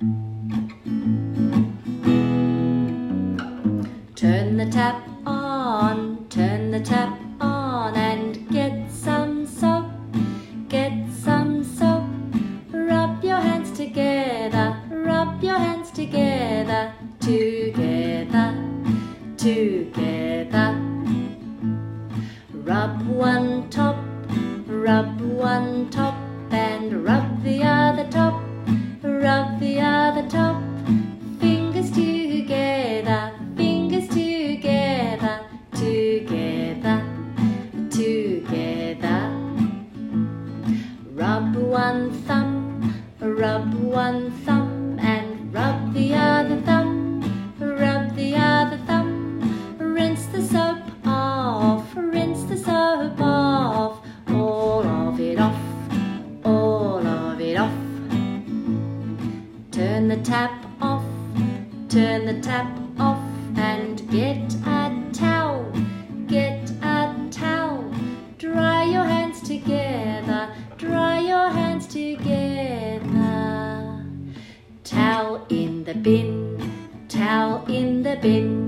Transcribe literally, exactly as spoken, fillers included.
Turn the tap on, turn the tap on and get some soap, get some soap. Rub your hands together, rub your hands together, together, together. Rub one top, rub one top and rub the other top, rub the other top. Fingers together, fingers together, together, together. Rub one thumb, rub one thumb and rub the other thumb, rub the other thumb. Rinse the soap off, rinse the soap off, all of it off, all of it off. Turn the tap off, turn the tap off and get a towel, get a towel. Dry your hands together, dry your hands together. Towel in the bin, towel in the bin.